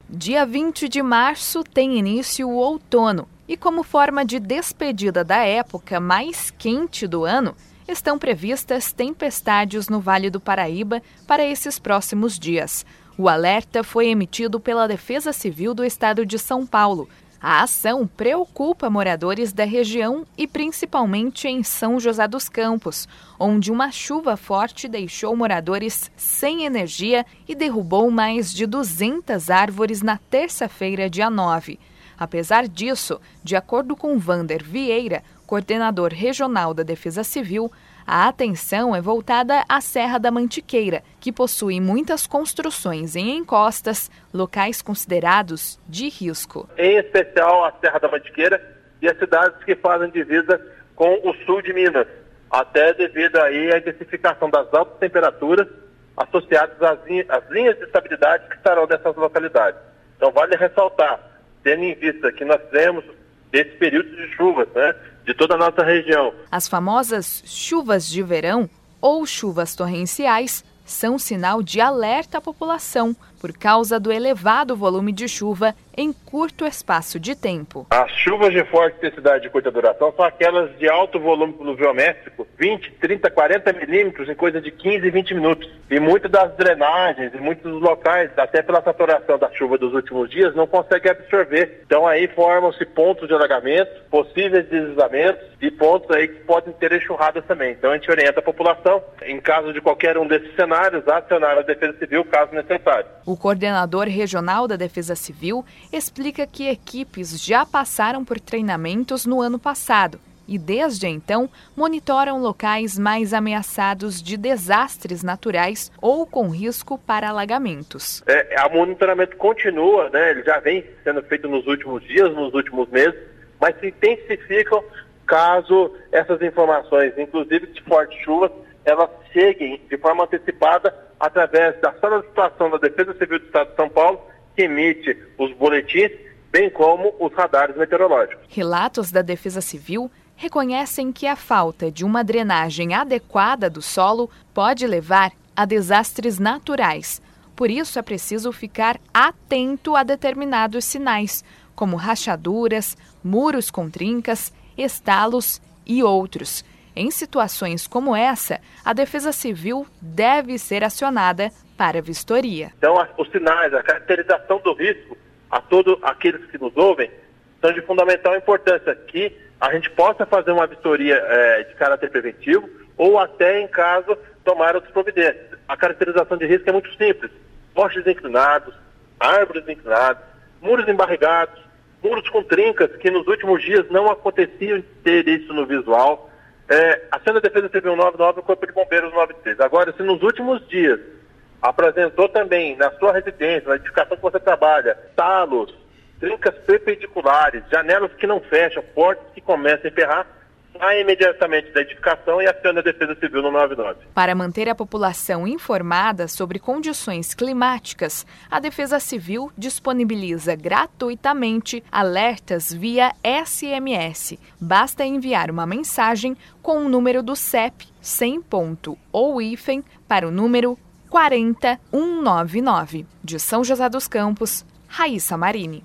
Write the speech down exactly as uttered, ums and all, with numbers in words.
Dia vinte de março tem início o outono e, como forma de despedida da época mais quente do ano, estão previstas tempestades no Vale do Paraíba para esses próximos dias. O alerta foi emitido pela Defesa Civil do Estado de São Paulo. A ação preocupa moradores da região e principalmente em São José dos Campos, onde uma chuva forte deixou moradores sem energia e derrubou mais de duzentas árvores na terça-feira, dia nove. Apesar disso, de acordo com Vander Vieira, coordenador regional da Defesa Civil, a atenção é voltada à Serra da Mantiqueira, que possui muitas construções em encostas, locais considerados de risco. Em especial a Serra da Mantiqueira e as cidades que fazem divisa com o sul de Minas, até devido aí à intensificação das altas temperaturas associadas às linhas de estabilidade que estarão nessas localidades. Então vale ressaltar, tendo em vista que nós temos esse período de chuvas, né, de toda a nossa região. As famosas chuvas de verão ou chuvas torrenciais são sinal de alerta à população por causa do elevado volume de chuva em curto espaço de tempo. As chuvas de forte intensidade e curta duração são aquelas de alto volume pluviométrico, vinte, trinta, quarenta milímetros em coisa de quinze, vinte minutos. E muitas das drenagens e muitos dos locais, até pela saturação da chuva dos últimos dias, não conseguem absorver. Então aí formam-se pontos de alagamento, possíveis deslizamentos e pontos aí que podem ter enxurradas também. Então a gente orienta a população, em caso de qualquer um desses cenários, a acionar a Defesa Civil caso necessário. O coordenador regional da Defesa Civil explica que equipes já passaram por treinamentos no ano passado e, desde então, monitoram locais mais ameaçados de desastres naturais ou com risco para alagamentos. É, o monitoramento continua, né? Ele já vem sendo feito nos últimos dias, nos últimos meses, mas se intensificam caso essas informações, inclusive de fortes chuvas, elas cheguem de forma antecipada através da Sala de Situação da Defesa Civil do Estado de São Paulo, que emite os boletins, bem como os radares meteorológicos. Relatos da Defesa Civil reconhecem que a falta de uma drenagem adequada do solo pode levar a desastres naturais. Por isso é preciso ficar atento a determinados sinais, como rachaduras, muros com trincas, estalos e outros. Em situações como essa, a Defesa Civil deve ser acionada para vistoria. Então, os sinais, a caracterização do risco a todos aqueles que nos ouvem são de fundamental importância, que a gente possa fazer uma vistoria é, de caráter preventivo ou até, em caso, tomar outras providências. A caracterização de risco é muito simples. Postes inclinados, árvores inclinadas, muros embarregados, muros com trincas, que nos últimos dias não aconteciam de ter isso no visual. É, a Ação da Defesa Civil nove nove e o Corpo de Bombeiros nove seis. Agora, se nos últimos dias apresentou também na sua residência, na edificação que você trabalha, talos, trincas perpendiculares, janelas que não fecham, portas que começam a emperrar, sai imediatamente da edificação e aciona a Defesa Civil no nove nove. Para manter a população informada sobre condições climáticas, a Defesa Civil disponibiliza gratuitamente alertas via S M S. Basta enviar uma mensagem com o número do C E P, sem ponto ou hífen, para o número quatro zero um nove nove. De São José dos Campos, Raíssa Marini.